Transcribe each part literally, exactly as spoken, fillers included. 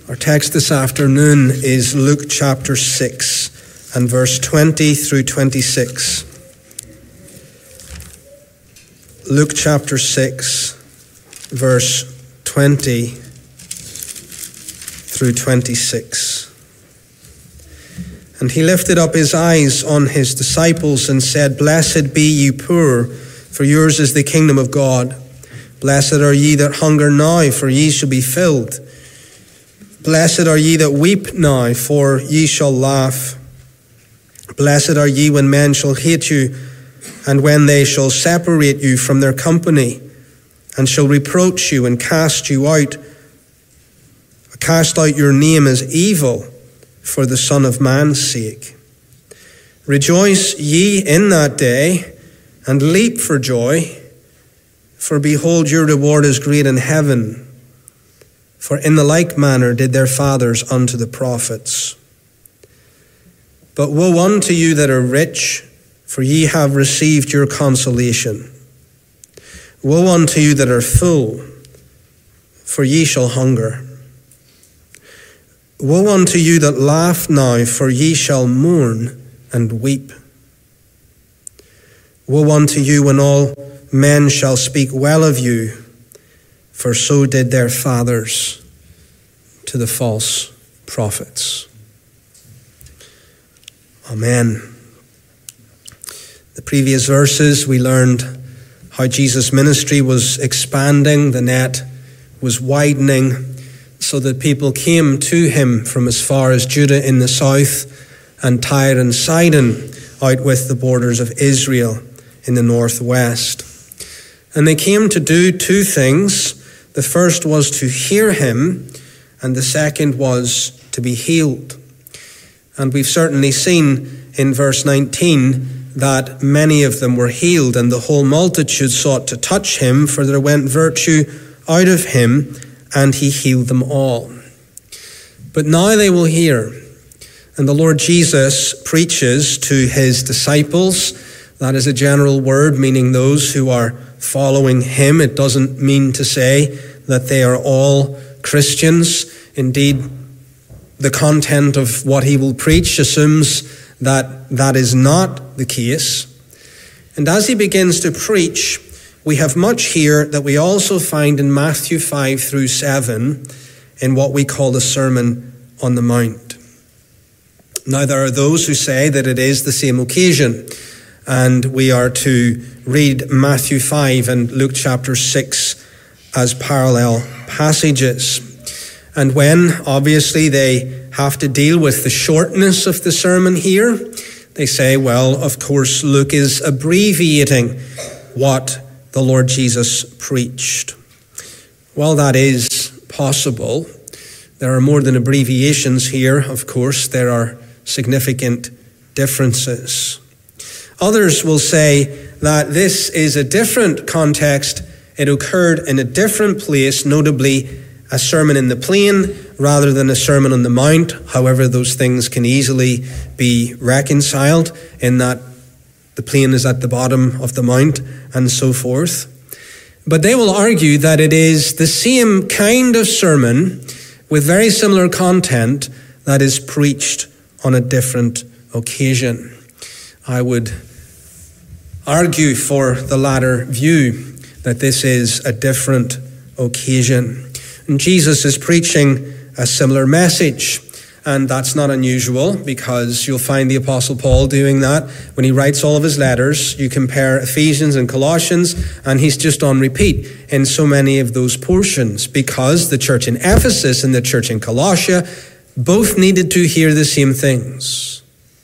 Our text this afternoon is Luke chapter six and verse twenty through twenty-six. Luke chapter six, verse twenty through twenty-six. And he lifted up his eyes on his disciples and said, "Blessed be ye poor, for yours is the kingdom of God. Blessed are ye that hunger now, for ye shall be filled. Blessed are ye that weep now, for ye shall laugh. Blessed are ye when men shall hate you, and when they shall separate you from their company, and shall reproach you and cast you out, cast out your name as evil for the Son of Man's sake. Rejoice ye in that day, and leap for joy, for behold, your reward is great in heaven. For in the like manner did their fathers unto the prophets. But woe unto you that are rich, for ye have received your consolation. Woe unto you that are full, for ye shall hunger. Woe unto you that laugh now, for ye shall mourn and weep. Woe unto you when all men shall speak well of you, for so did their fathers to the false prophets." Amen. The previous verses we learned how Jesus' ministry was expanding, the net was widening, so that people came to him from as far as Judah in the south and Tyre and Sidon out with the borders of Israel in the northwest. And they came to do two things. The first was to hear him, and the second was to be healed. And we've certainly seen in verse nineteen that many of them were healed, and the whole multitude sought to touch him, for there went virtue out of him, and he healed them all. But now they will hear. And the Lord Jesus preaches to his disciples. That is a general word, meaning those who are following him. It doesn't mean to say that they are all Christians. Indeed, the content of what he will preach assumes that that is not the case. And as he begins to preach, we have much here that we also find in Matthew five through seven in what we call the Sermon on the Mount. Now, there are those who say that it is the same occasion, and we are to read Matthew five and Luke chapter six as parallel passages. And when, obviously, they have to deal with the shortness of the sermon here, they say, well, of course, Luke is abbreviating what the Lord Jesus preached. Well, that is possible. There are more than abbreviations here, of course. There are significant differences. Others will say that this is a different context. It occurred in a different place, notably a sermon in the plain rather than a sermon on the mount. However, those things can easily be reconciled in that the plain is at the bottom of the mount and so forth. But they will argue that it is the same kind of sermon with very similar content that is preached on a different occasion. I would argue for the latter view, that this is a different occasion. And Jesus is preaching a similar message. And that's not unusual, because you'll find the Apostle Paul doing that when he writes all of his letters. You compare Ephesians and Colossians, and he's just on repeat in so many of those portions, because the church in Ephesus and the church in Colossia both needed to hear the same things.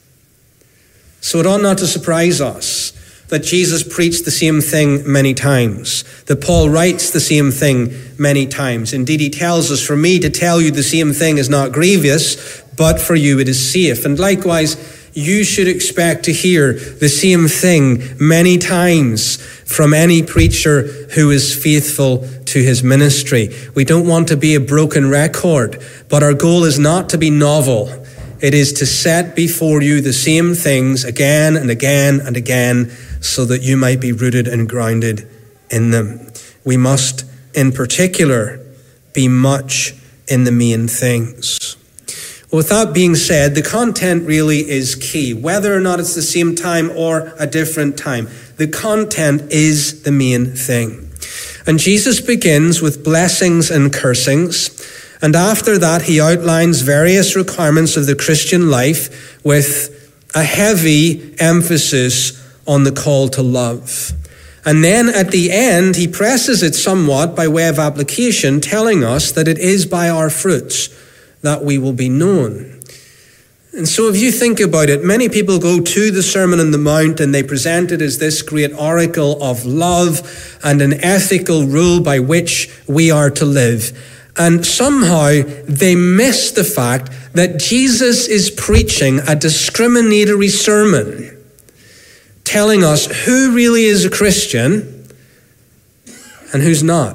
So it ought not to surprise us that Jesus preached the same thing many times, that Paul writes the same thing many times. Indeed, he tells us, for me to tell you the same thing is not grievous, but for you it is safe. And likewise, you should expect to hear the same thing many times from any preacher who is faithful to his ministry. We don't want to be a broken record, but our goal is not to be novel. It is to set before you the same things again and again and again, so that you might be rooted and grounded in them. We must, in particular, be much in the main things. Well, with that being said, the content really is key. Whether or not it's the same time or a different time, the content is the main thing. And Jesus begins with blessings and cursings. And after that, he outlines various requirements of the Christian life with a heavy emphasis on the call to love. And then at the end, he presses it somewhat by way of application, telling us that it is by our fruits that we will be known. And so if you think about it, many people go to the Sermon on the Mount and they present it as this great oracle of love and an ethical rule by which we are to live. And somehow they miss the fact that Jesus is preaching a discriminatory sermon, telling us who really is a Christian and who's not.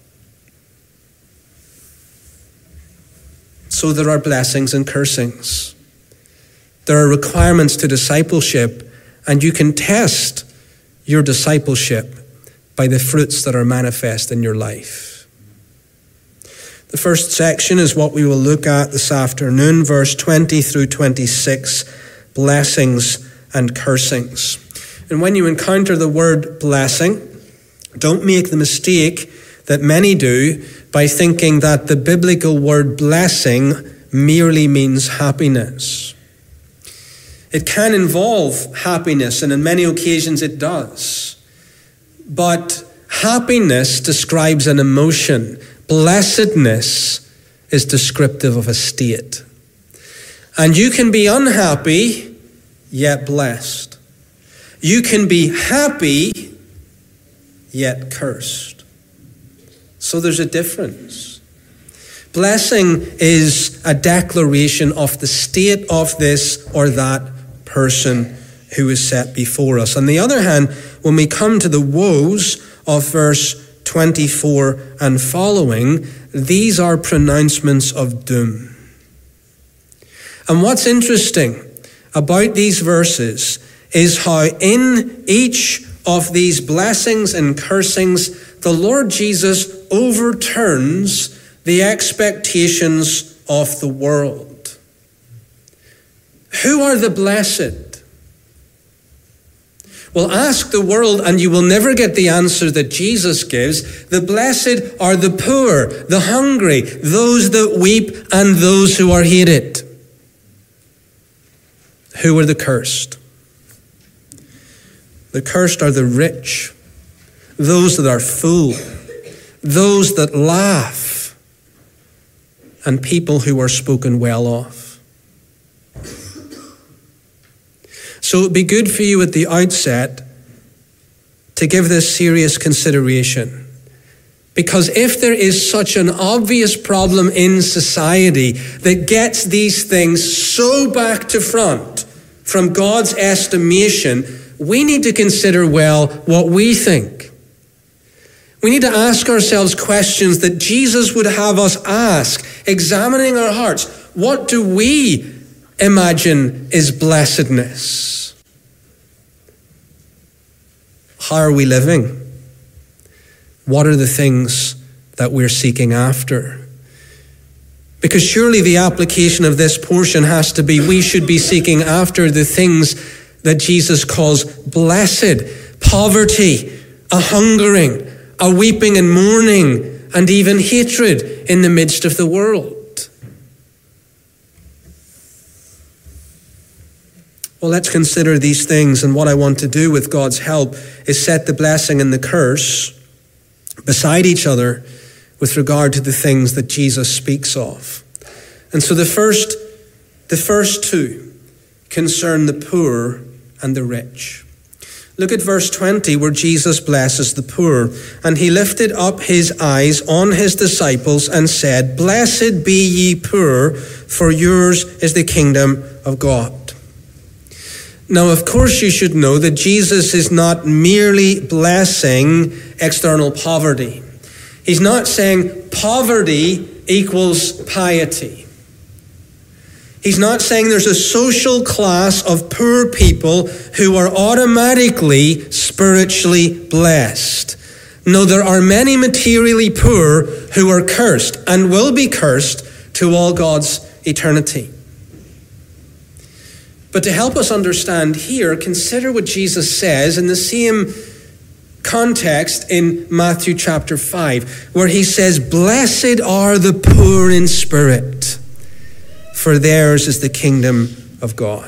So there are blessings and cursings. There are requirements to discipleship, and you can test your discipleship by the fruits that are manifest in your life. The first section is what we will look at this afternoon, verse twenty through twenty-six, blessings and cursings. And when you encounter the word blessing, don't make the mistake that many do by thinking that the biblical word blessing merely means happiness. It can involve happiness, and in many occasions it does. But happiness describes an emotion. Blessedness is descriptive of a state. And you can be unhappy, yet blessed. You can be happy, yet cursed. So there's a difference. Blessing is a declaration of the state of this or that person who is set before us. On the other hand, when we come to the woes of verse twenty-four and following, these are pronouncements of doom. And what's interesting about these verses is how in each of these blessings and cursings, the Lord Jesus overturns the expectations of the world. Who are the blessed? Well, ask the world and you will never get the answer that Jesus gives. The blessed are the poor, the hungry, those that weep, and those who are hated. Who are the cursed? The cursed are the rich, those that are full, those that laugh, and people who are spoken well of. So it would be good for you at the outset to give this serious consideration. Because if there is such an obvious problem in society that gets these things so back to front from God's estimation, we need to consider well what we think. We need to ask ourselves questions that Jesus would have us ask, examining our hearts. What do we imagine is blessedness? How are we living? What are the things that we're seeking after? Because surely the application of this portion has to be, we should be seeking after the things that Jesus calls blessed: poverty, a hungering, a weeping and mourning, and even hatred in the midst of the world. Well, let's consider these things, and what I want to do with God's help is set the blessing and the curse beside each other with regard to the things that Jesus speaks of. And so the first, the first two concern the poor and the rich. Look at verse twenty, where Jesus blesses the poor. And he lifted up his eyes on his disciples and said, "Blessed be ye poor, for yours is the kingdom of God." Now, of course, you should know that Jesus is not merely blessing external poverty. He's not saying poverty equals piety. He's not saying there's a social class of poor people who are automatically spiritually blessed. No, there are many materially poor who are cursed and will be cursed to all God's eternity. But to help us understand here, consider what Jesus says in the same context in Matthew chapter five, where he says, "Blessed are the poor in spirit, for theirs is the kingdom of God."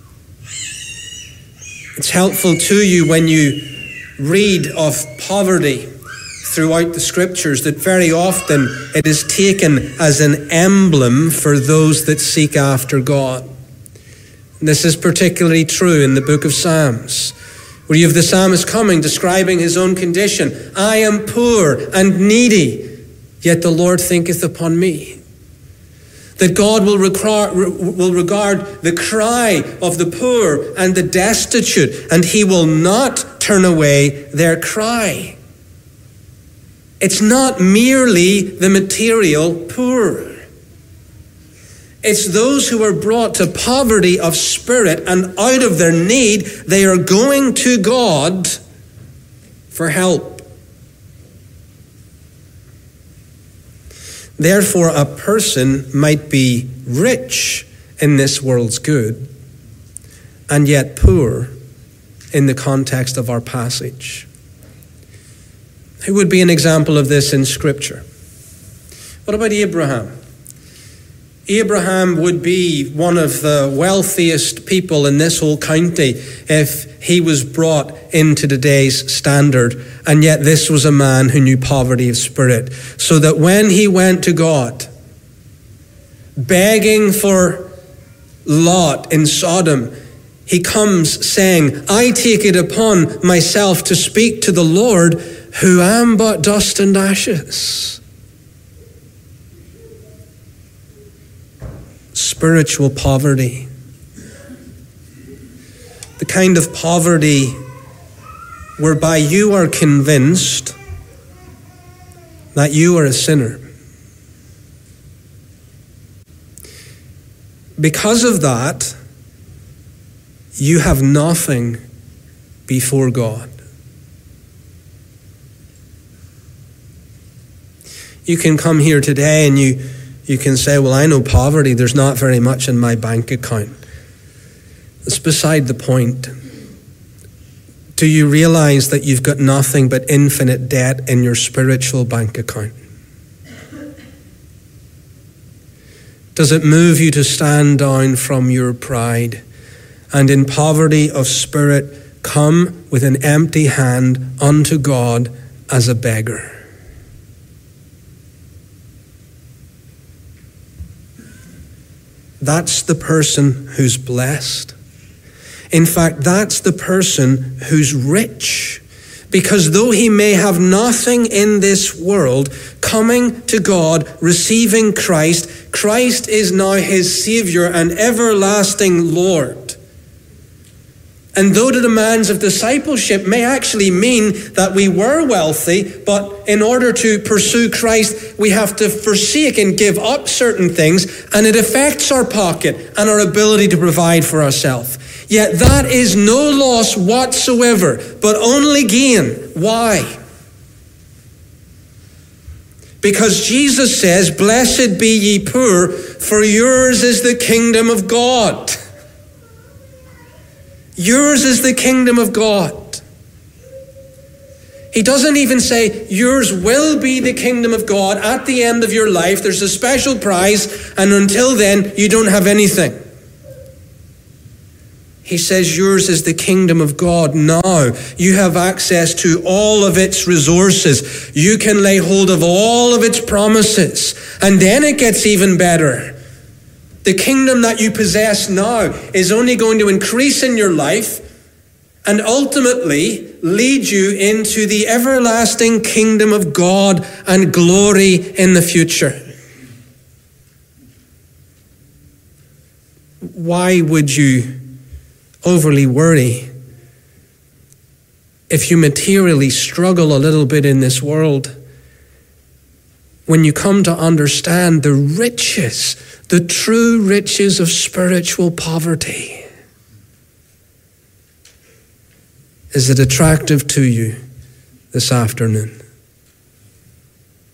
It's helpful to you when you read of poverty throughout the scriptures that very often it is taken as an emblem for those that seek after God. This is particularly true in the book of Psalms, where you have the psalmist coming, describing his own condition. "I am poor and needy, yet the Lord thinketh upon me." That God will regard, will regard the cry of the poor and the destitute, and he will not turn away their cry. It's not merely the material poor. It's those who are brought to poverty of spirit, and out of their need, they are going to God for help. Therefore, a person might be rich in this world's good, and yet poor in the context of our passage. Who would be an example of this in Scripture? What about Abraham? Abraham would be one of the wealthiest people in this whole county if he was brought into today's standard. And yet this was a man who knew poverty of spirit. So that when he went to God, begging for Lot in Sodom, he comes saying, "I take it upon myself to speak to the Lord, who am but dust and ashes." Spiritual poverty. The kind of poverty whereby you are convinced that you are a sinner. Because of that, you have nothing before God. You can come here today and you You can say, "Well, I know poverty. There's not very much in my bank account." It's beside the point. Do you realize that you've got nothing but infinite debt in your spiritual bank account? Does it move you to stand down from your pride and in poverty of spirit come with an empty hand unto God as a beggar? That's the person who's blessed. In fact, that's the person who's rich. Because though he may have nothing in this world, coming to God, receiving Christ, Christ is now his Savior and everlasting Lord. And though the demands of discipleship may actually mean that we were wealthy, but in order to pursue Christ, we have to forsake and give up certain things, and it affects our pocket and our ability to provide for ourselves. Yet that is no loss whatsoever, but only gain. Why? Because Jesus says, "Blessed be ye poor, for yours is the kingdom of God." Yours is the kingdom of God. He doesn't even say, yours will be the kingdom of God at the end of your life. There's a special prize, and until then, you don't have anything. He says, yours is the kingdom of God now. You have access to all of its resources. You can lay hold of all of its promises. And then it gets even better. The kingdom that you possess now is only going to increase in your life and ultimately lead you into the everlasting kingdom of God and glory in the future. Why would you overly worry if you materially struggle a little bit in this world? When you come to understand the riches, the true riches of spiritual poverty, is it attractive to you this afternoon?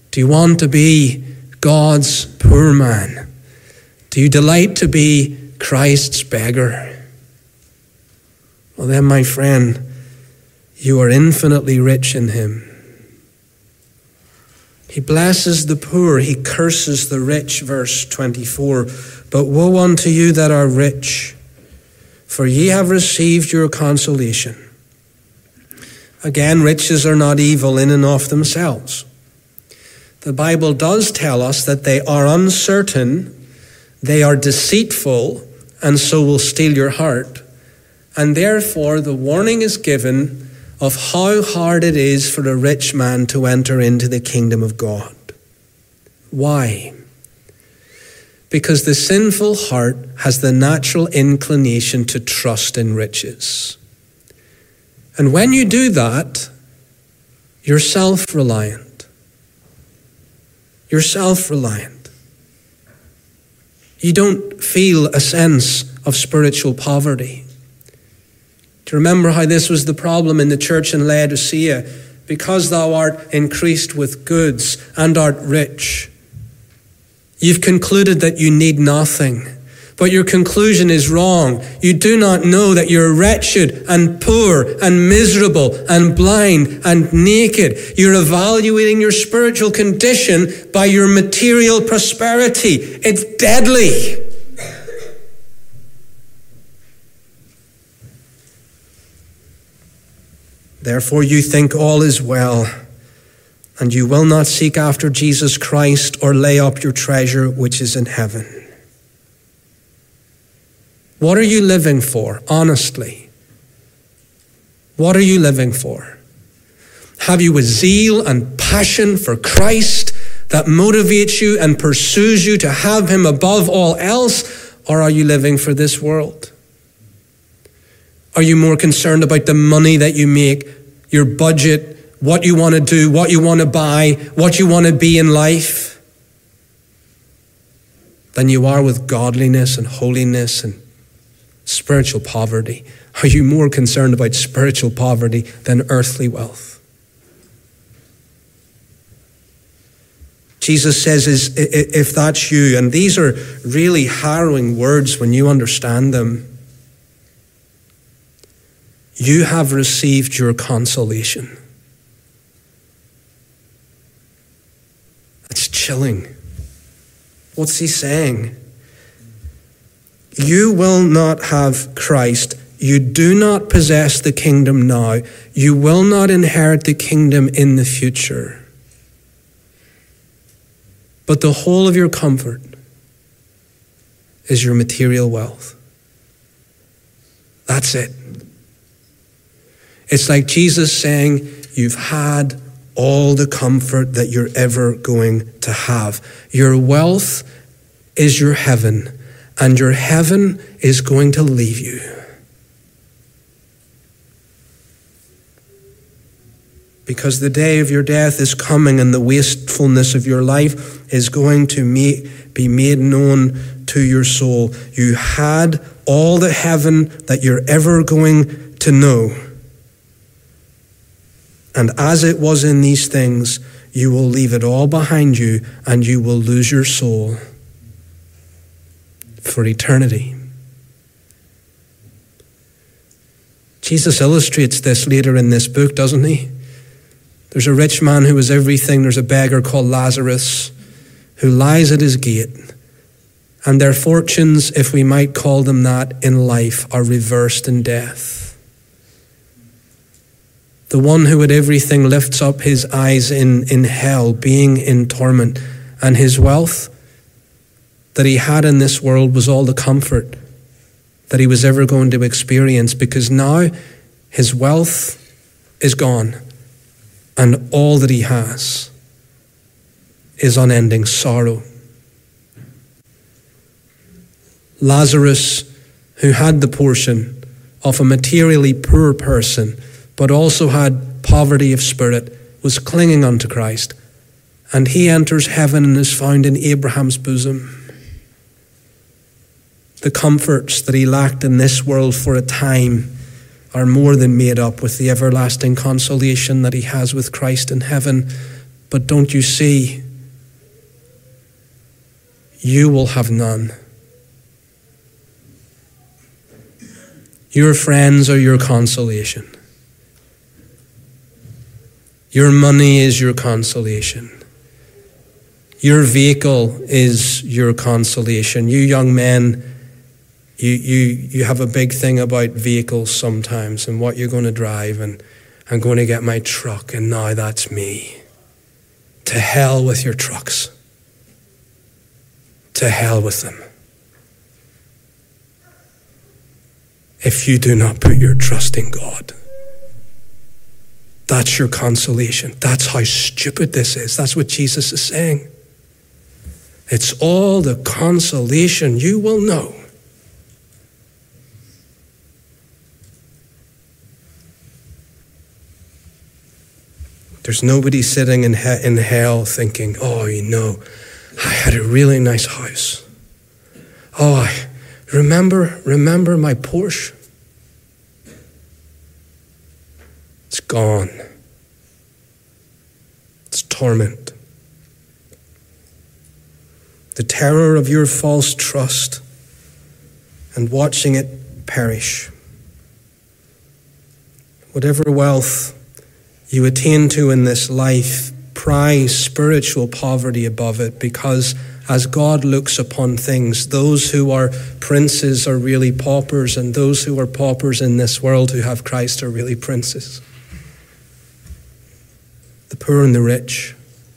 Do you want to be God's poor man? Do you delight to be Christ's beggar? Well then, my friend, you are infinitely rich in him. He blesses the poor, he curses the rich, verse twenty-four. But woe unto you that are rich, for ye have received your consolation. Again, riches are not evil in and of themselves. The Bible does tell us that they are uncertain, they are deceitful, and so will steal your heart. And therefore, the warning is given of how hard it is for a rich man to enter into the kingdom of God. Why? Because the sinful heart has the natural inclination to trust in riches. And when you do that, you're self-reliant. You're self-reliant. You don't feel a sense of spiritual poverty. Do you remember how this was the problem in the church in Laodicea? Because thou art increased with goods and art rich, you've concluded that you need nothing. But your conclusion is wrong. You do not know that you're wretched and poor and miserable and blind and naked. You're evaluating your spiritual condition by your material prosperity. It's deadly. Therefore you think all is well, and you will not seek after Jesus Christ or lay up your treasure which is in heaven. What are you living for, honestly? What are you living for? Have you a zeal and passion for Christ that motivates you and pursues you to have him above all else? Or are you living for this world? Are you more concerned about the money that you make, your budget, what you want to do, what you want to buy, what you want to be in life, than you are with godliness and holiness and spiritual poverty? Are you more concerned about spiritual poverty than earthly wealth? Jesus says, is if that's you, and these are really harrowing words when you understand them, you have received your consolation. That's chilling. What's he saying? You will not have Christ. You do not possess the kingdom now. You will not inherit the kingdom in the future. But the whole of your comfort is your material wealth. That's it. It's like Jesus saying, you've had all the comfort that you're ever going to have. Your wealth is your heaven, and your heaven is going to leave you. Because the day of your death is coming, and the wastefulness of your life is going to be made known to your soul. You had all the heaven that you're ever going to know. And as it was in these things, you will leave it all behind you, and you will lose your soul for eternity. Jesus illustrates this later in this book, doesn't he? There's a rich man who was everything. There's a beggar called Lazarus who lies at his gate. And their fortunes, if we might call them that, in life are reversed in death. The one who had everything lifts up his eyes in, in hell, being in torment. And his wealth that he had in this world was all the comfort that he was ever going to experience, because now his wealth is gone, and all that he has is unending sorrow. Lazarus, who had the portion of a materially poor person, but also had poverty of spirit, was clinging unto Christ. And he enters heaven and is found in Abraham's bosom. The comforts that he lacked in this world for a time are more than made up with the everlasting consolation that he has with Christ in heaven. But don't you see, you will have none. Your friends are your consolation. Your money is your consolation. Your vehicle is your consolation. You young men, you you you have a big thing about vehicles sometimes and what you're going to drive, and I'm going to get my truck and now that's me. To hell with your trucks. To hell with them. If you do not put your trust in God. That's your consolation. That's how stupid this is. That's what Jesus is saying. It's all the consolation you will know. There's nobody sitting in, he- in hell thinking, oh, you know, I had a really nice house. Oh, I remember, remember my Porsche? It's gone. It's torment. The terror of your false trust and watching it perish. Whatever wealth you attain to in this life, prize spiritual poverty above it, because as God looks upon things, those who are princes are really paupers, and those who are paupers in this world who have Christ are really princes. The poor and the rich.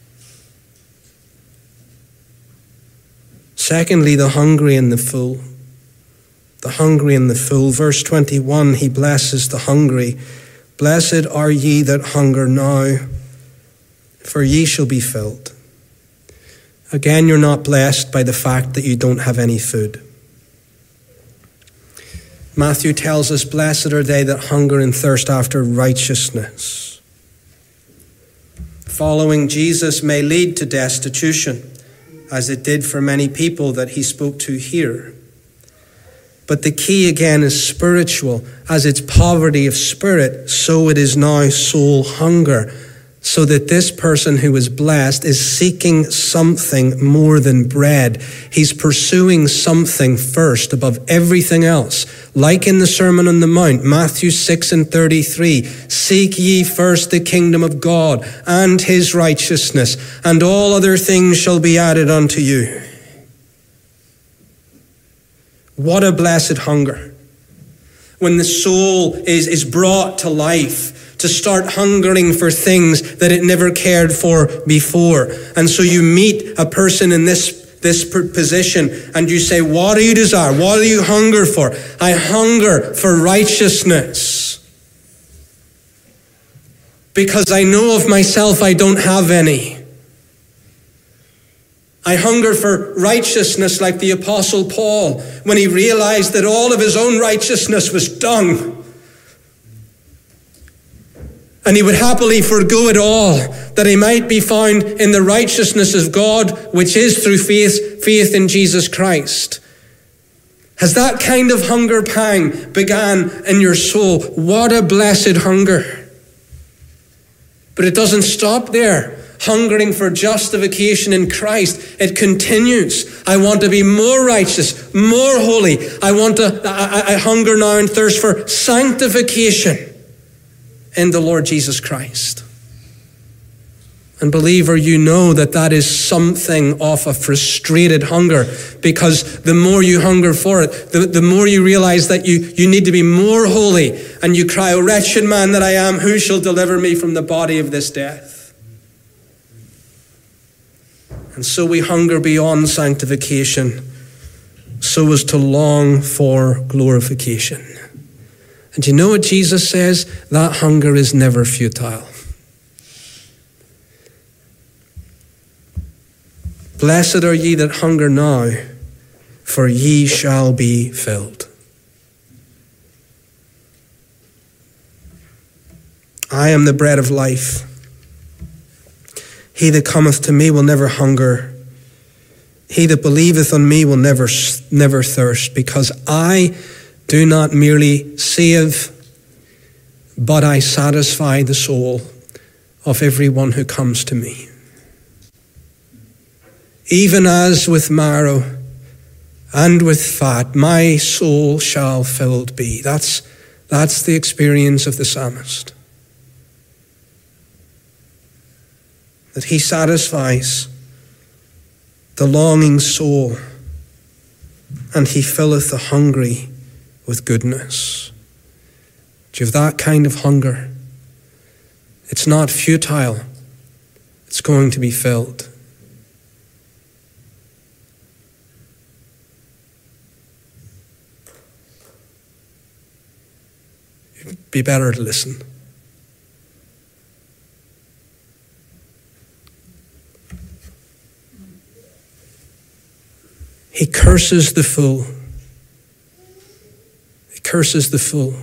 Secondly, the hungry and the full. The hungry and the full. Verse twenty-one, he blesses the hungry. Blessed are ye that hunger now, for ye shall be filled. Again, you're not blessed by the fact that you don't have any food. Matthew tells us, blessed are they that hunger and thirst after righteousness. Following Jesus may lead to destitution, as it did for many people that he spoke to here. But the key again is spiritual. As it's poverty of spirit, so it is now soul hunger. So that this person who is blessed is seeking something more than bread. He's pursuing something first above everything else. Like in the Sermon on the Mount, Matthew six and thirty-three, seek ye first the kingdom of God and his righteousness, and all other things shall be added unto you. What a blessed hunger. When the soul is, is brought to life, to start hungering for things that it never cared for before. And so you meet a person in this, this position and you say, what do you desire? What do you hunger for? I hunger for righteousness. Because I know of myself I don't have any. I hunger for righteousness like the Apostle Paul when he realized that all of his own righteousness was dung. And he would happily forgo it all, that he might be found in the righteousness of God, which is through faith, faith in Jesus Christ. Has that kind of hunger pang began in your soul? What a blessed hunger. But it doesn't stop there. Hungering for justification in Christ, it continues. I want to be more righteous, more holy. I want to, I, I hunger now and thirst for sanctification in the Lord Jesus Christ. And believer, you know that that is something of a frustrated hunger, because the more you hunger for it, the, the more you realize that you, you need to be more holy, and you cry, O wretched man that I am, who shall deliver me from the body of this death? And so we hunger beyond sanctification, so as to long for glorification. And you know what Jesus says? That hunger is never futile. Blessed are ye that hunger now, for ye shall be filled. I am the bread of life. He that cometh to me will never hunger. He that believeth on me will never, never thirst, because I do not merely save, but I satisfy the soul of everyone who comes to me. even as with marrow and with fat, my soul shall filled be. That's, that's the experience of the psalmist. That he satisfies the longing soul, and he filleth the hungry with goodness. Do you have that kind of hunger? It's not futile. It's going to be filled. It'd be better to listen. He curses the fool. He curses the fool.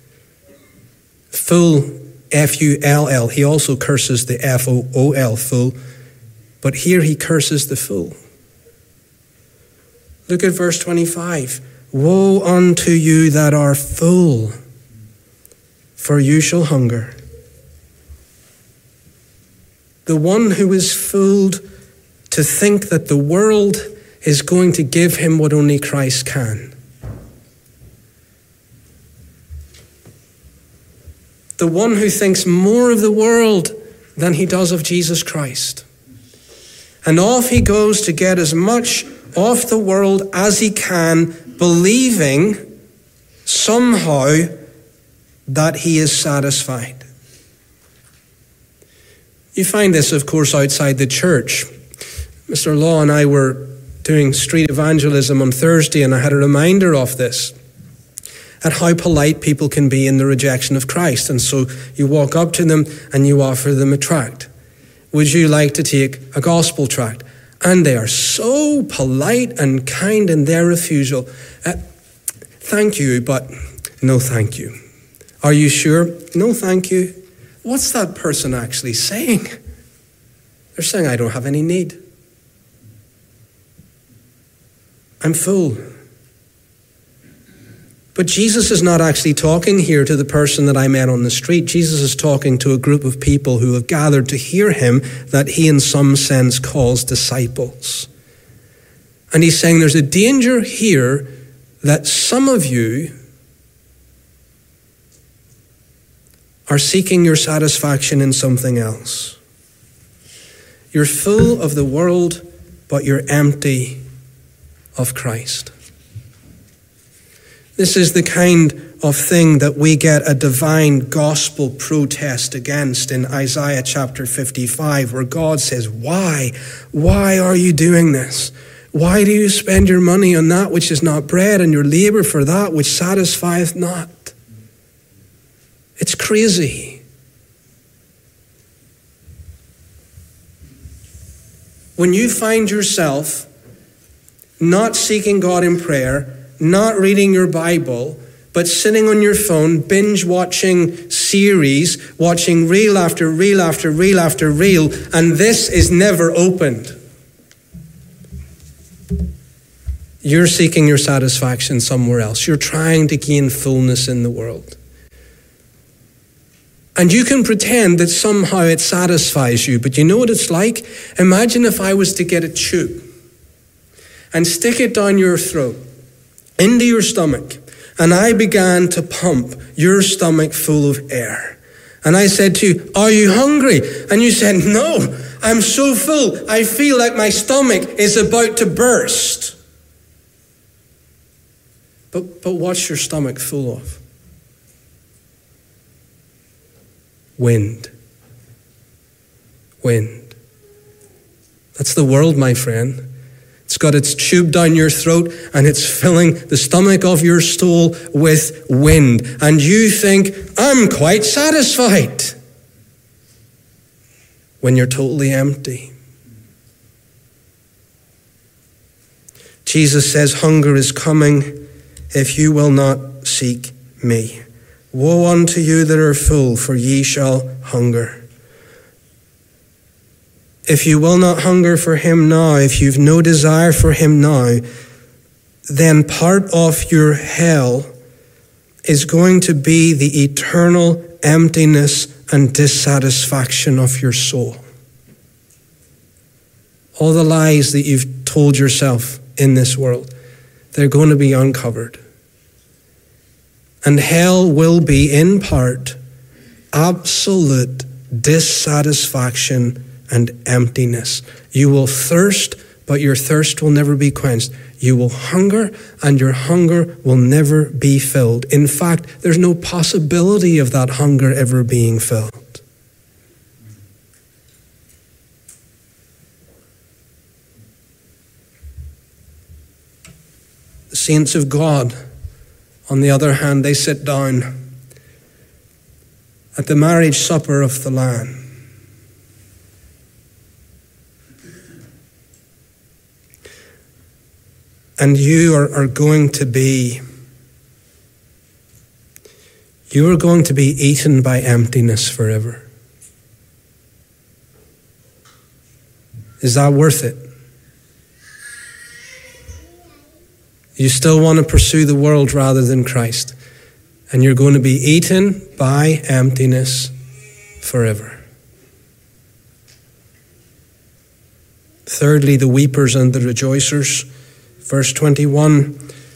Fool, F U L L. He also curses the F O O L, fool. But here he curses the fool. Look at verse twenty-five. Woe unto you that are full, for you shall hunger. The one who is fooled to think that the world is going to give him what only Christ can. The one who thinks more of the world than he does of Jesus Christ. And off he goes to get as much off the world as he can, believing somehow that he is satisfied. You find this, of course, outside the church. Mister Law and I were doing street evangelism on Thursday, and I had a reminder of this, at how polite people can be in the rejection of Christ. And so you walk up to them and you offer them a tract. Would you like to take a gospel tract? And they are so polite and kind in their refusal. Uh, thank you, but no thank you. Are you sure? No thank you. What's that person actually saying? They're saying, I don't have any need. I'm full. But Jesus is not actually talking here to the person that I met on the street. Jesus is talking to a group of people who have gathered to hear him, that he in some sense calls disciples. And he's saying there's a danger here that some of you are seeking your satisfaction in something else. You're full of the world, but you're empty of Christ. This is the kind of thing that we get a divine gospel protest against in Isaiah chapter fifty-five, where God says, why? Why are you doing this? Why do you spend your money on that which is not bread, and your labor for that which satisfieth not? It's crazy. When you find yourself not seeking God in prayer, not reading your Bible, but sitting on your phone, binge watching series, watching reel after reel after reel after reel, and this is never opened, you're seeking your satisfaction somewhere else. You're trying to gain fullness in the world. And you can pretend that somehow it satisfies you, but you know what it's like? Imagine if I was to get a tube and stick it down your throat, into your stomach, and I began to pump your stomach full of air. And I said to you, are you hungry? And you said, no, I'm so full, I feel like my stomach is about to burst. But, but what's your stomach full of? Wind. Wind. That's the world, my friend. It's got its tube down your throat and it's filling the stomach of your soul with wind. And you think, I'm quite satisfied, when you're totally empty. Jesus says, hunger is coming if you will not seek me. Woe unto you that are full, for ye shall hunger. If you will not hunger for him now, if you've no desire for him now, then part of your hell is going to be the eternal emptiness and dissatisfaction of your soul. all the lies that you've told yourself in this world, they're going to be uncovered. And hell will be, in part, absolute dissatisfaction and emptiness. You will thirst, but your thirst will never be quenched. You will hunger, and your hunger will never be filled. In fact, there's no possibility of that hunger ever being filled. The saints of God, on the other hand, they sit down at the marriage supper of the Lamb. And you are, are going to be, you are going to be eaten by emptiness forever. Is that worth it? You still want to pursue the world rather than Christ, and you're going to be eaten by emptiness forever. Thirdly, the weepers and the rejoicers. Verse twenty-one,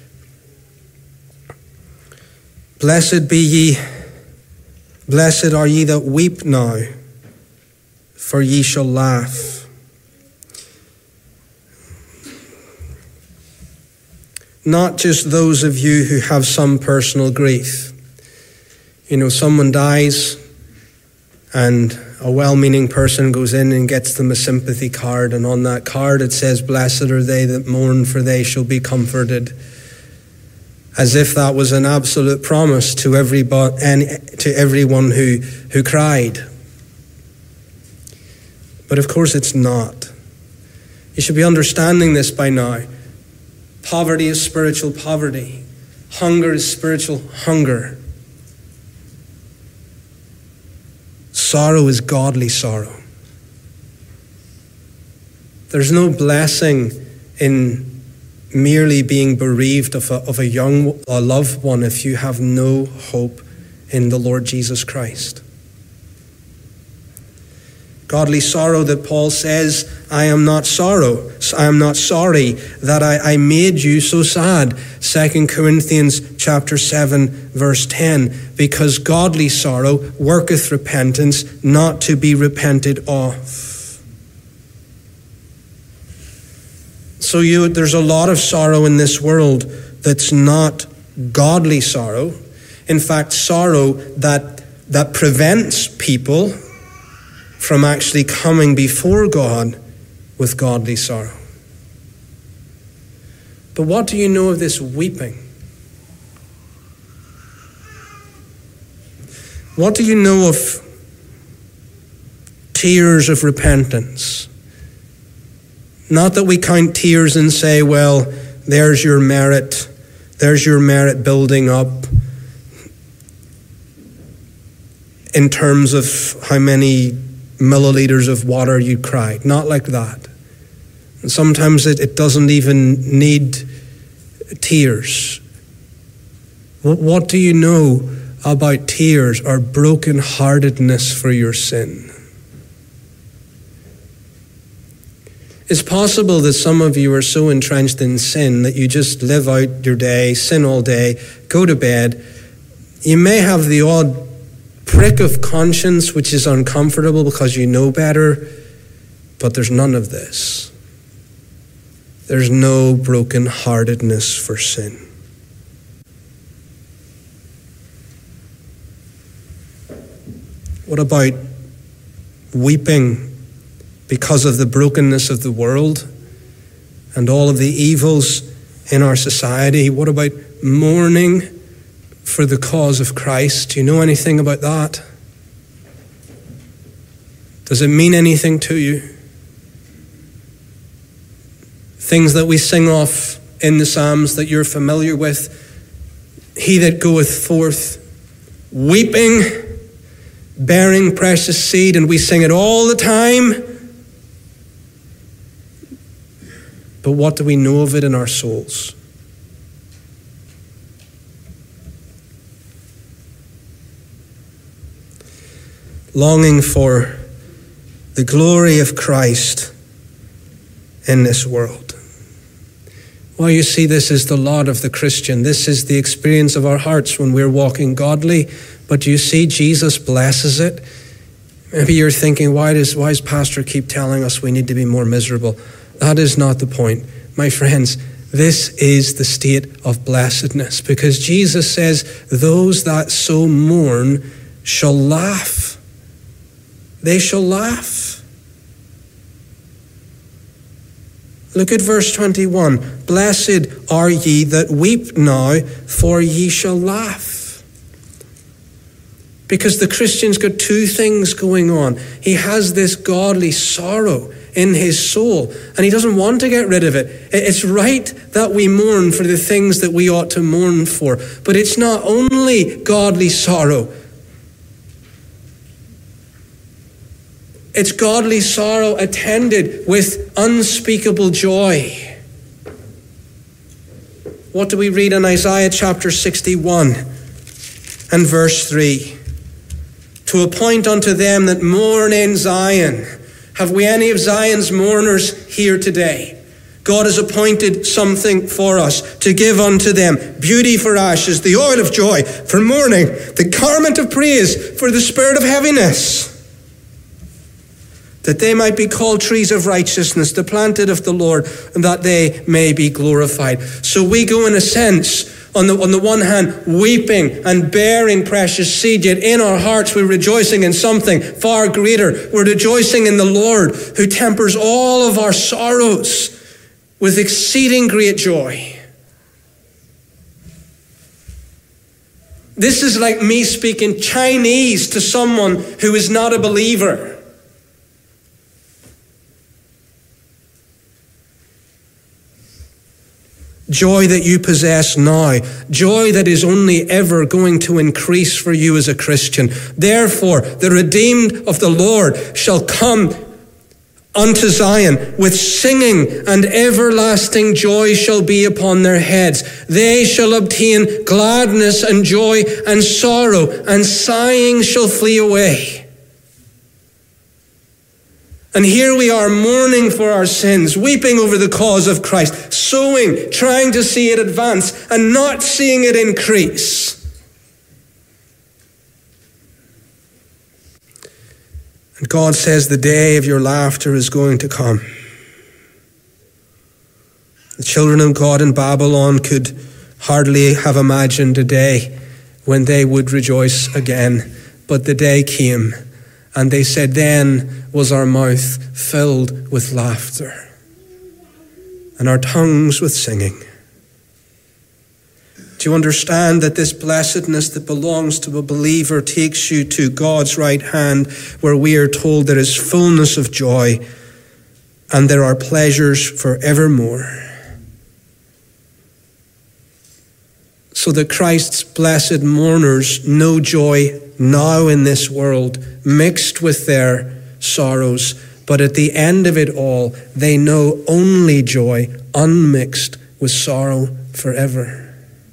blessed be ye, blessed are ye that weep now, for ye shall laugh. Not just those of you who have some personal grief. You know, someone dies and a well-meaning person goes in and gets them a sympathy card, and on that card it says, blessed are they that mourn, for they shall be comforted. As if that was an absolute promise to everybody, to everyone who, who cried. But of course it's not. You should be understanding this by now. Poverty is spiritual poverty. Hunger is spiritual hunger. Sorrow is godly sorrow. There's no blessing in merely being bereaved of a, of a young, a loved one if you have no hope in the Lord Jesus Christ. Godly sorrow that Paul says, I am not sorrow. I am not sorry that I, I made you so sad. Second Corinthians chapter seven, verse ten. Because godly sorrow worketh repentance, not to be repented of. So you, there's a lot of sorrow in this world that's not godly sorrow. In fact, sorrow that that prevents people from actually coming before God with godly sorrow. But what do you know of this weeping? What do you know of tears of repentance? Not that we count tears and say, well, there's your merit, there's your merit building up in terms of how many milliliters of water you cried. Not like that. And sometimes it, it doesn't even need tears. What, what do you know about tears or brokenheartedness for your sin? It's possible that some of you are so entrenched in sin that you just live out your day, sin all day, go to bed. You may have the odd prick of conscience, which is uncomfortable because you know better, but there's none of this. There's no brokenheartedness for sin. What about weeping because of the brokenness of the world and all of the evils in our society? What about mourning for the cause of Christ? Do you know anything about that? Does it mean anything to you? Things that we sing off in the Psalms that you're familiar with. He that goeth forth weeping, bearing precious seed, and we sing it all the time. But what do we know of it in our souls? Longing for the glory of Christ in this world. Well, you see, this is the lot of the Christian. This is the experience of our hearts when we're walking godly. But you see, Jesus blesses it. Maybe you're thinking, why does, why does Pastor keep telling us we need to be more miserable? That is not the point. My friends, this is the state of blessedness, because Jesus says, those that so mourn shall laugh. They shall laugh. Look at verse twenty-one. Blessed are ye that weep now, for ye shall laugh. Because the Christian's got two things going on. He has this godly sorrow in his soul, and he doesn't want to get rid of it. It's right that we mourn for the things that we ought to mourn for, but it's not only godly sorrow. It's godly sorrow attended with unspeakable joy. What do we read in Isaiah chapter sixty-one and verse three? To appoint unto them that mourn in Zion. Have we any of Zion's mourners here today? God has appointed something for us to give unto them. Beauty for ashes, the oil of joy for mourning, the garment of praise for the spirit of heaviness. That they might be called trees of righteousness, the planted of the Lord, and that they may be glorified. So we go in a sense, on the, on the one hand, weeping and bearing precious seed, yet in our hearts we're rejoicing in something far greater. We're rejoicing in the Lord, who tempers all of our sorrows with exceeding great joy. This is like me speaking Chinese to someone who is not a believer. Joy that you possess now. Joy that is only ever going to increase for you as a Christian. Therefore, the redeemed of the Lord shall come unto Zion with singing, and everlasting joy shall be upon their heads. They shall obtain gladness and joy, and sorrow and sighing shall flee away. And here we are mourning for our sins, weeping over the cause of Christ, sowing, trying to see it advance, and not seeing it increase. And God says the day of your laughter is going to come. The children of God in Babylon could hardly have imagined a day when they would rejoice again, but the day came. And they said, then was our mouth filled with laughter, and our tongues with singing. Do you understand that this blessedness that belongs to a believer takes you to God's right hand, where we are told there is fullness of joy, and there are pleasures forevermore? So that Christ's blessed mourners know joy now in this world, mixed with their sorrows, but at the end of it all, they know only joy, unmixed with sorrow forever.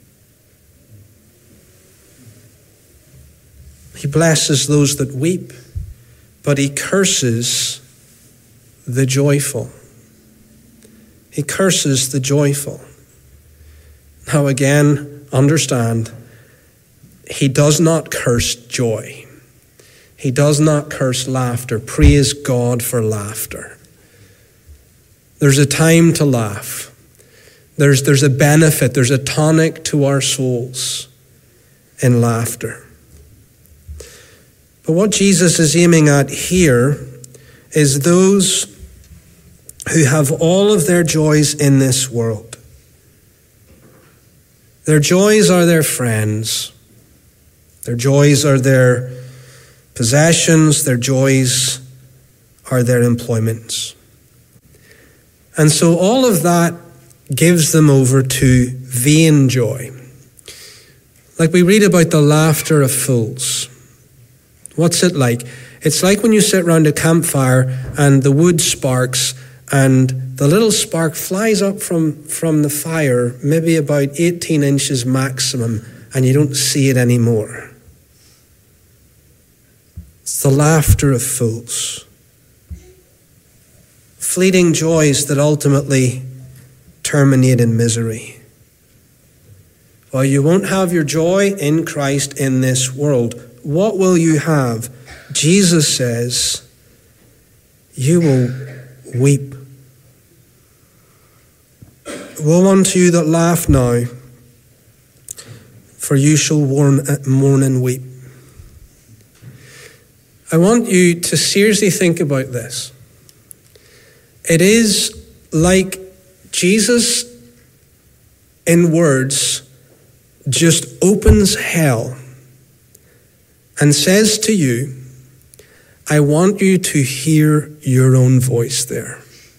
He blesses those that weep, but he curses the joyful. He curses the joyful. Now again, understand, he does not curse joy. He does not curse laughter. Praise God for laughter. There's a time to laugh. There's, there's a benefit. There's a tonic to our souls in laughter. But what Jesus is aiming at here is those who have all of their joys in this world. Their joys are their friends. Their joys are their possessions. Their joys are their employments. And so all of that gives them over to vain joy. Like we read about the laughter of fools. What's it like? It's like when you sit around a campfire and the wood sparks and the little spark flies up from, from the fire, maybe about eighteen inches maximum, and you don't see it anymore. It's the laughter of fools. fleeting joys that ultimately terminate in misery. While you won't have your joy in Christ in this world, what will you have? Jesus says, you will weep. Woe unto you that laugh now, for you shall mourn and weep. I want you to seriously think about this. It is like Jesus, in words, just opens hell and says to you, I want you to hear your own voice there.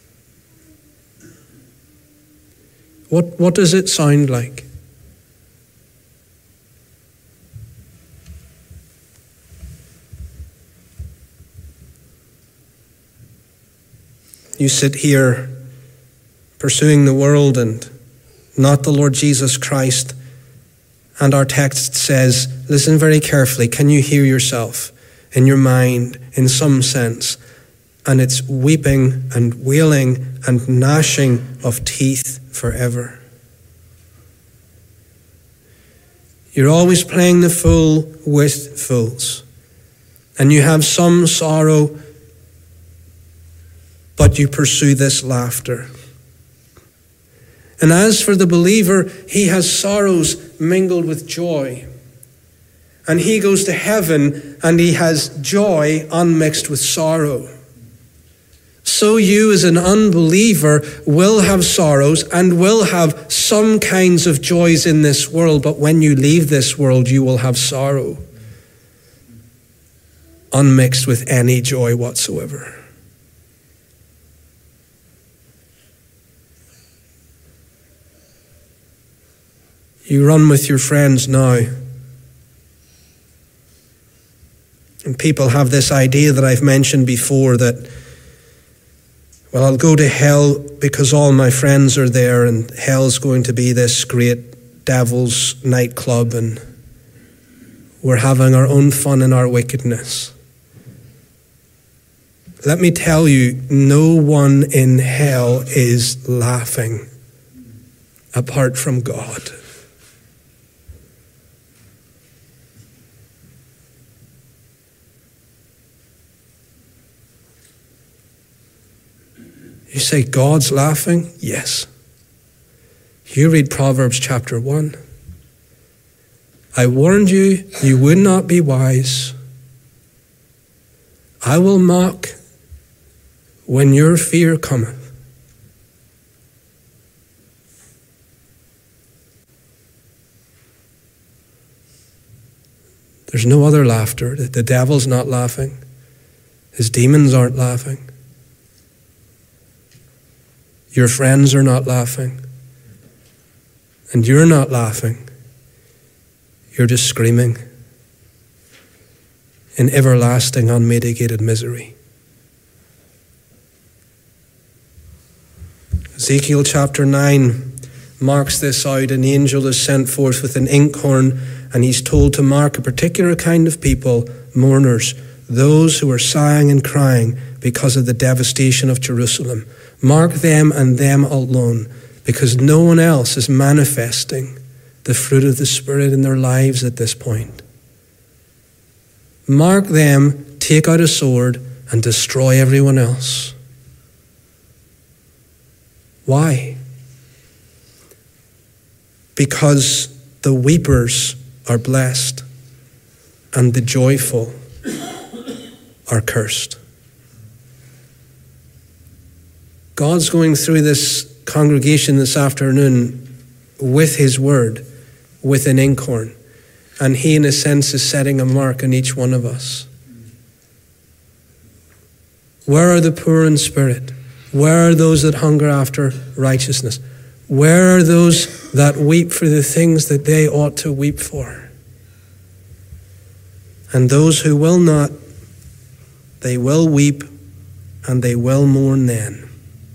What, what does it sound like? You sit here pursuing the world and not the Lord Jesus Christ. And our text says, listen very carefully, can you hear yourself in your mind in some sense? And it's weeping and wailing and gnashing of teeth forever. You're always playing the fool with fools. And you have some sorrow, but you pursue this laughter. And as for the believer, he has sorrows mingled with joy. And he goes to heaven and he has joy unmixed with sorrow. So you as an unbeliever will have sorrows and will have some kinds of joys in this world, but when you leave this world, you will have sorrow unmixed with any joy whatsoever. You run with your friends now. And people have this idea that I've mentioned before that, well, I'll go to hell because all my friends are there and hell's going to be this great devil's nightclub and we're having our own fun in our wickedness. Let me tell you, no one in hell is laughing apart from God. You say, God's laughing? Yes. You read Proverbs chapter one. I warned you, you would not be wise. I will mock when your fear cometh. There's no other laughter. The devil's not laughing. His demons aren't laughing. Your friends are not laughing. And you're not laughing. You're just screaming in everlasting, unmitigated misery. Ezekiel chapter nine marks this out. An angel is sent forth with an inkhorn, and he's told to mark a particular kind of people, mourners, those who are sighing and crying because of the devastation of Jerusalem. Mark them and them alone, because no one else is manifesting the fruit of the Spirit in their lives at this point. Mark them, take out a sword, and destroy everyone else. Why? Because the weepers are blessed and the joyful are cursed. God's going through this congregation this afternoon with his word, with an inkhorn. And he, in a sense, is setting a mark on each one of us. Where are the poor in spirit? Where are those that hunger after righteousness? Where are those that weep for the things that they ought to weep for? And those who will not, they will weep and they will mourn then.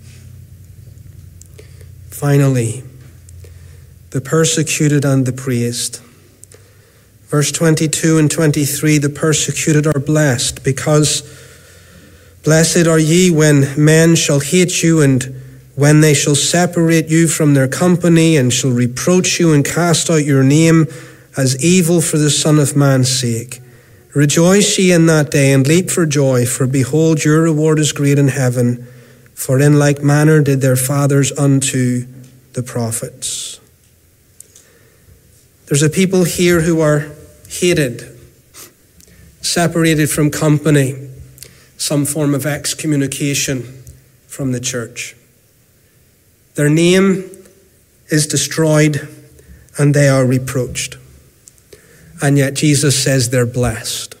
Finally, the persecuted and the praised. Verse twenty-two and twenty-three, the persecuted are blessed because Blessed are ye when men shall hate you, and when they shall separate you from their company, and shall reproach you and cast out your name as evil for the Son of Man's sake. Rejoice ye in that day, and leap for joy, for behold, your reward is great in heaven. For in like manner did their fathers unto the prophets. There's a people here who are hated, separated from company, some form of excommunication from the church. Their name is destroyed and they are reproached. And yet Jesus says they're blessed.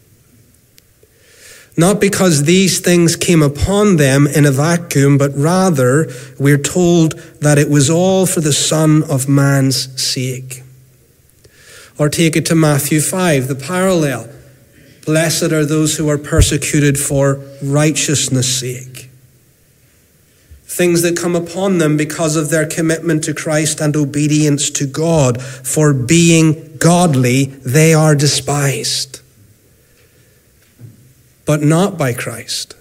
Not because these things came upon them in a vacuum, but rather we're told that it was all for the Son of Man's sake. Or take it to Matthew five, the parallel. Blessed are those who are persecuted for righteousness' sake. Things that come upon them because of their commitment to Christ and obedience to God. For being godly, they are despised. But not by Christ.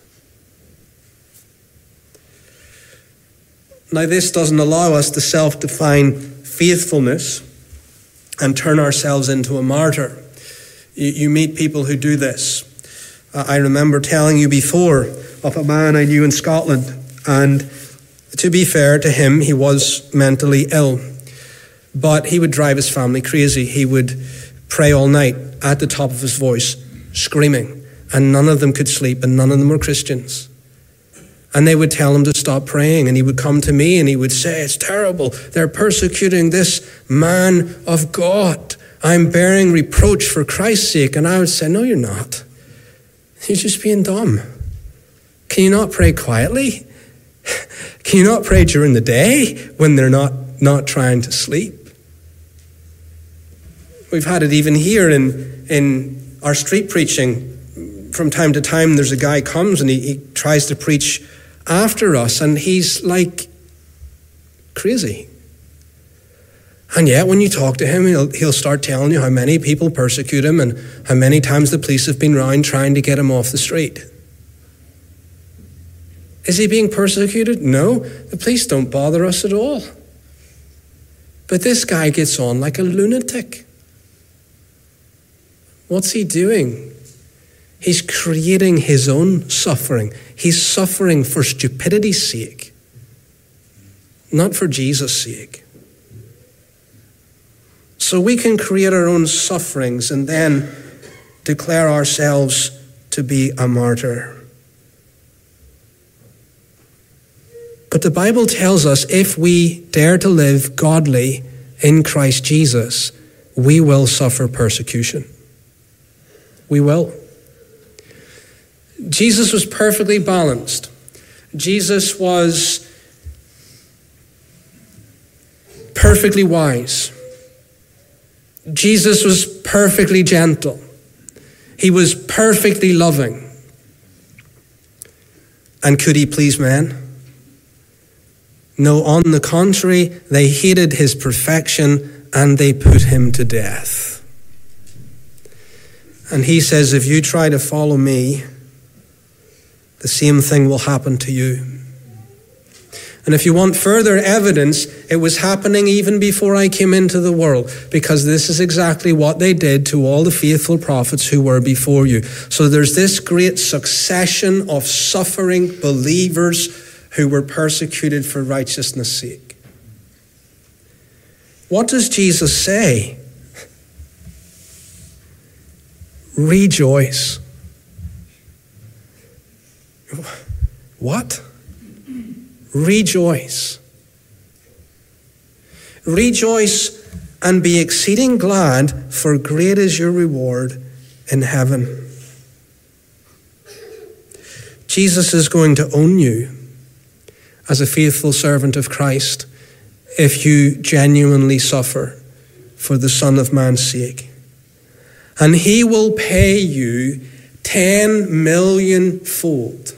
Now, this doesn't allow us to self-define faithfulness and turn ourselves into a martyr. You, you meet people who do this. Uh, I remember telling you before of a man I knew in Scotland, and to be fair to him, he was mentally ill, but he would drive his family crazy. He would pray all night at the top of his voice, screaming, and none of them could sleep, and none of them were Christians. And they would tell him to stop praying, and he would come to me and he would say, it's terrible. They're persecuting this man of God. I'm bearing reproach for Christ's sake. And I would say, no, you're not. You're just being dumb. Can you not pray quietly? Can you not pray during the day when they're not, not trying to sleep? We've had it even here in, in our street preaching. From time to time, there's a guy comes and he, he tries to preach after us, and he's like crazy. And yet, when you talk to him, he'll, he'll start telling you how many people persecute him and how many times the police have been round trying to get him off the street. Is he being persecuted? No, the police don't bother us at all. But this guy gets on like a lunatic. What's he doing? He's creating his own suffering. He's suffering for stupidity's sake, not for Jesus' sake. So we can create our own sufferings and then declare ourselves to be a martyr. But the Bible tells us if we dare to live godly in Christ Jesus, we will suffer persecution. We will. Jesus was perfectly balanced. Jesus was perfectly wise. Jesus was perfectly gentle. He was perfectly loving. And could he please men? No, on the contrary, they hated his perfection and they put him to death. And he says, if you try to follow me, the same thing will happen to you. And if you want further evidence, it was happening even before I came into the world, because this is exactly what they did to all the faithful prophets who were before you. So there's this great succession of suffering believers who were persecuted for righteousness' sake. What does Jesus say? Rejoice. What? Rejoice. Rejoice and be exceeding glad, for great is your reward in heaven. Jesus is going to own you as a faithful servant of Christ if you genuinely suffer for the Son of Man's sake. And he will pay you ten million fold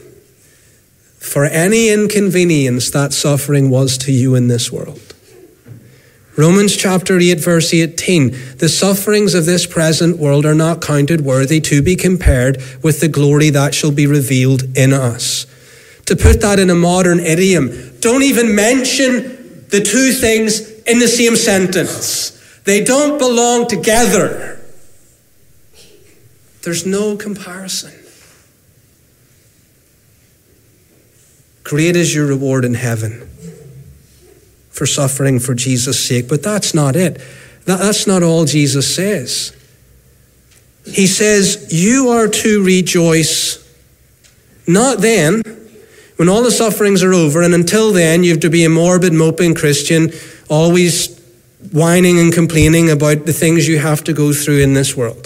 for any inconvenience that suffering was to you in this world. Romans chapter eight, verse eighteen, the sufferings of this present world are not counted worthy to be compared with the glory that shall be revealed in us. To put that in a modern idiom, don't even mention the two things in the same sentence. They don't belong together. There's no comparison. Great is your reward in heaven for suffering for Jesus' sake. But that's not it. That's not all Jesus says. He says, you are to rejoice, not then, when all the sufferings are over, and until then you have to be a morbid, moping Christian, always whining and complaining about the things you have to go through in this world.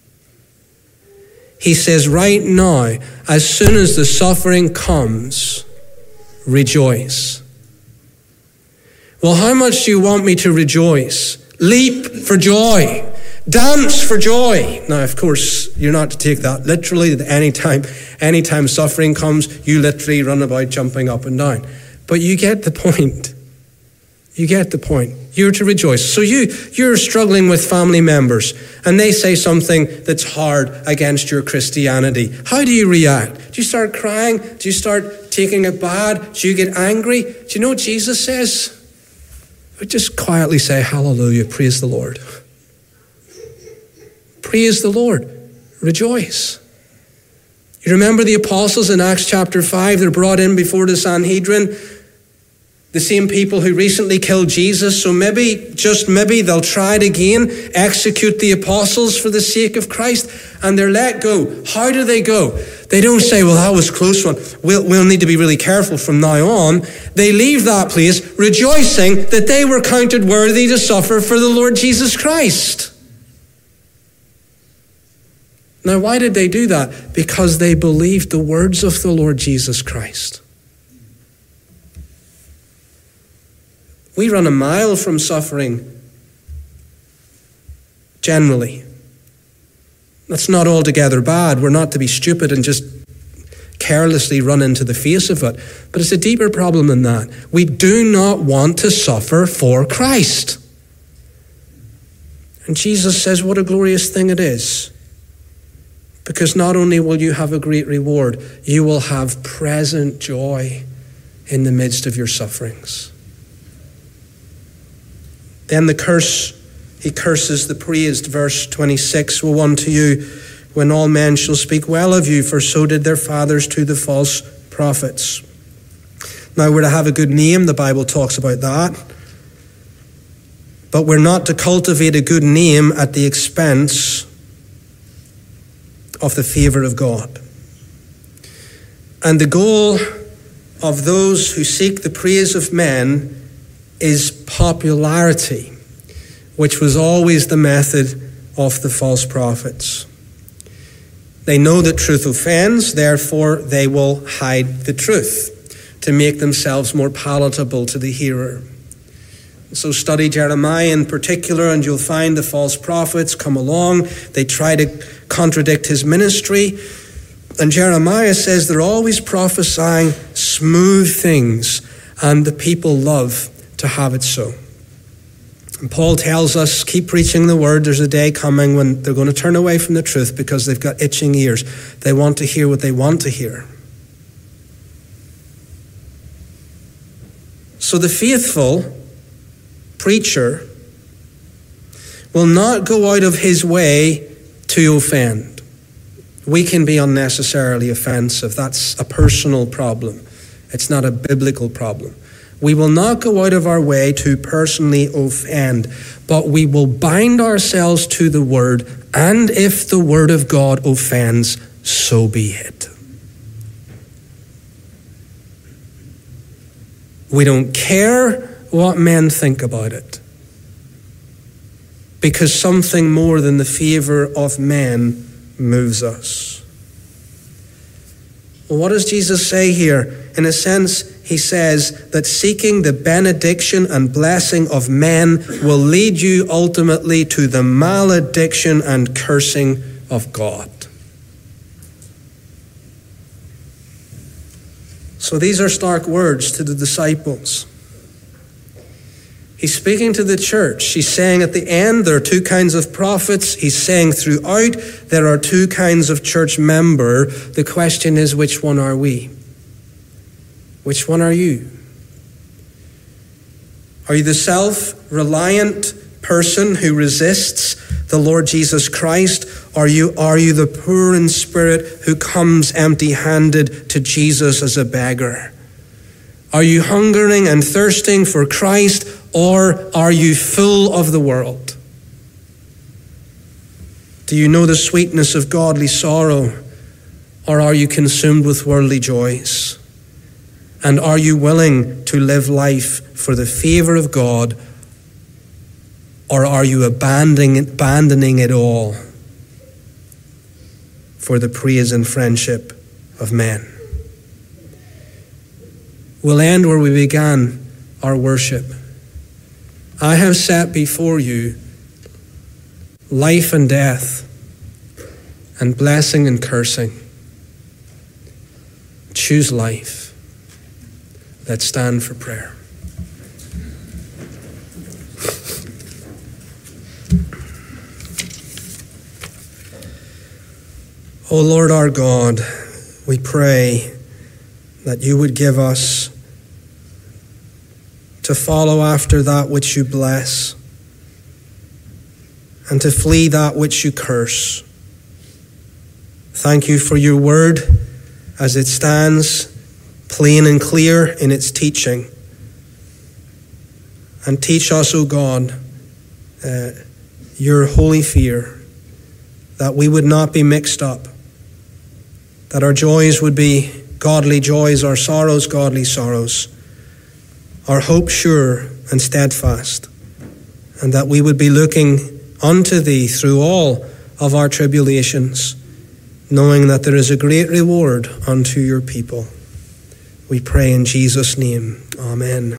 He says, right now, as soon as the suffering comes, rejoice. Well, how much do you want me to rejoice? Leap for joy. Dance for joy. Now, of course, you're not to take that literally. That anytime, anytime suffering comes, you literally run about jumping up and down. But you get the point. You get the point. You're to rejoice. So you, you're struggling with family members, and they say something that's hard against your Christianity. How do you react? Do you start crying? Do you start taking it bad? Do you get angry? Do you know what Jesus says? Just quietly say, hallelujah, praise the Lord. Praise the Lord. Rejoice. You remember the apostles in Acts chapter five, they're brought in before the Sanhedrin, the same people who recently killed Jesus, so maybe, just maybe, they'll try it again, execute the apostles for the sake of Christ, and they're let go. How do they go? They don't say, well, that was a close one. We'll, we'll need to be really careful from now on. They leave that place rejoicing that they were counted worthy to suffer for the Lord Jesus Christ. Now, why did they do that? Because they believed the words of the Lord Jesus Christ. We run a mile from suffering, generally. That's not altogether bad. We're not to be stupid and just carelessly run into the face of it. But it's a deeper problem than that. We do not want to suffer for Christ. And Jesus says, what a glorious thing it is. Because not only will you have a great reward, you will have present joy in the midst of your sufferings. Then the curse, he curses the praised. Verse twenty-six, woe unto you when all men shall speak well of you, for so did their fathers to the false prophets. Now we're to have a good name, the Bible talks about that. But we're not to cultivate a good name at the expense of the favor of God. And the goal of those who seek the praise of men is popularity, which was always the method of the false prophets. They know that truth offends, therefore they will hide the truth to make themselves more palatable to the hearer. So study Jeremiah in particular, and you'll find the false prophets come along. They try to contradict his ministry. And Jeremiah says they're always prophesying smooth things, and the people love to have it so. And Paul tells us, keep preaching the word. There's a day coming when they're going to turn away from the truth because they've got itching ears. They want to hear what they want to hear. So the faithful preacher will not go out of his way to offend. We can be unnecessarily offensive. That's a personal problem. It's not a biblical problem. We will not go out of our way to personally offend, but we will bind ourselves to the word, and if the word of God offends, so be it. We don't care what men think about it, because something more than the favor of men moves us. Well, what does Jesus say here? In a sense, he says that seeking the benediction and blessing of men will lead you ultimately to the malediction and cursing of God. So these are stark words to the disciples. He's speaking to the church. He's saying at the end there are two kinds of prophets. He's saying throughout there are two kinds of church member. The question is, which one are we? Which one are you? Are you the self-reliant person who resists the Lord Jesus Christ? Are you, are you the poor in spirit who comes empty-handed to Jesus as a beggar? Are you hungering and thirsting for Christ, or are you full of the world? Do you know the sweetness of godly sorrow, or are you consumed with worldly joys? And are you willing to live life for the favor of God, or are you abandoning, abandoning it all for the praise and friendship of men? We'll end where we began our worship. I have set before you life and death, and blessing and cursing. Choose life. Let's stand for prayer. O Lord our God, we pray that you would give us to follow after that which you bless, and to flee that which you curse. Thank you for your word as it stands plain and clear in its teaching. And teach us, O God, uh, your holy fear, that we would not be mixed up, that our joys would be godly joys, our sorrows godly sorrows, our hope sure and steadfast, and that we would be looking unto thee through all of our tribulations, knowing that there is a great reward unto your people. We pray in Jesus' name. Amen.